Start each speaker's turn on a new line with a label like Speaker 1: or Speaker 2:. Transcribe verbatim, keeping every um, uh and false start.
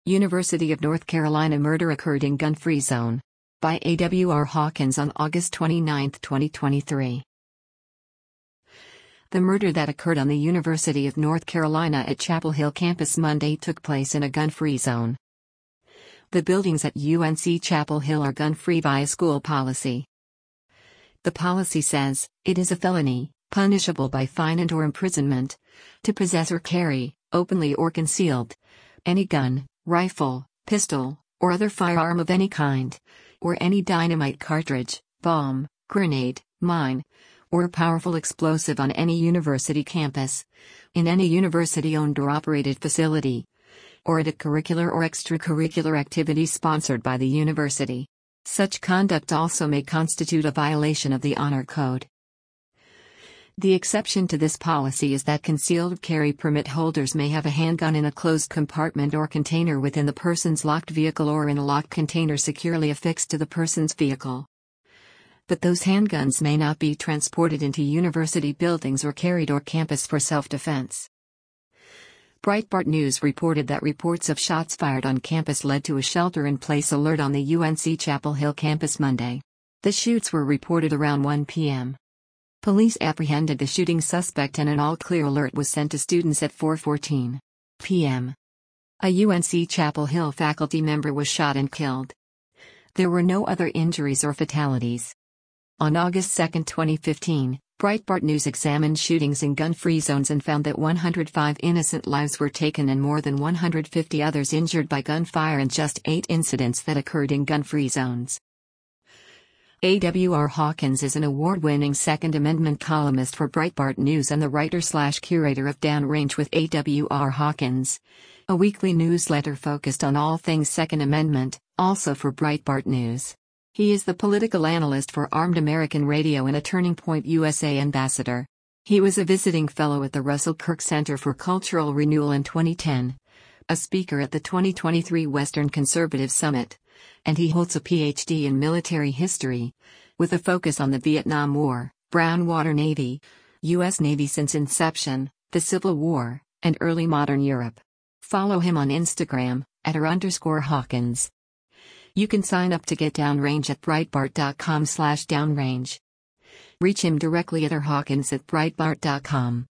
Speaker 1: University of North Carolina murder occurred in gun-free zone. By A W R Hawkins on August twenty-ninth, twenty twenty-three. The murder that occurred on the University of North Carolina at Chapel Hill campus Monday took place in a gun-free zone. The buildings at U N C Chapel Hill are gun-free via school policy. The policy says, it is a felony, punishable by fine and/or imprisonment, to possess or carry, openly or concealed, any gun, rifle, pistol, or other firearm of any kind, or any dynamite cartridge, bomb, grenade, mine, or powerful explosive on any university campus, in any university-owned or operated facility, or at a curricular or extracurricular activity sponsored by the university. Such conduct also may constitute a violation of the Honor Code. The exception to this policy is that concealed carry permit holders may have a handgun in a closed compartment or container within the person's locked vehicle or in a locked container securely affixed to the person's vehicle. But those handguns may not be transported into university buildings or carried on campus for self-defense. Breitbart News reported that reports of shots fired on campus led to a shelter-in-place alert on the U N C Chapel Hill campus Monday. The shoots were reported around one p m Police apprehended the shooting suspect and an all-clear alert was sent to students at four fourteen p m A U N C Chapel Hill faculty member was shot and killed. There were no other injuries or fatalities. On August second, twenty fifteen, Breitbart News examined shootings in gun-free zones and found that one hundred five innocent lives were taken and more than one hundred fifty others injured by gunfire in just eight incidents that occurred in gun-free zones. A W R Hawkins is an award-winning Second Amendment columnist for Breitbart News and the writer-slash-curator of Downrange with A W R Hawkins, a weekly newsletter focused on all things Second Amendment, also for Breitbart News. He is the political analyst for Armed American Radio and a Turning Point U S A ambassador. He was a visiting fellow at the Russell Kirk Center for Cultural Renewal in twenty ten, a speaker at the twenty twenty-three Western Conservative Summit, and he holds a P H D in military history, with a focus on the Vietnam War, Brown Water Navy, U S Navy since inception, the Civil War, and early modern Europe. Follow him on Instagram, at r underscore Hawkins. You can sign up to get Downrange at breitbart dot com slash downrange. Reach him directly at r hawkins at breitbart dot com.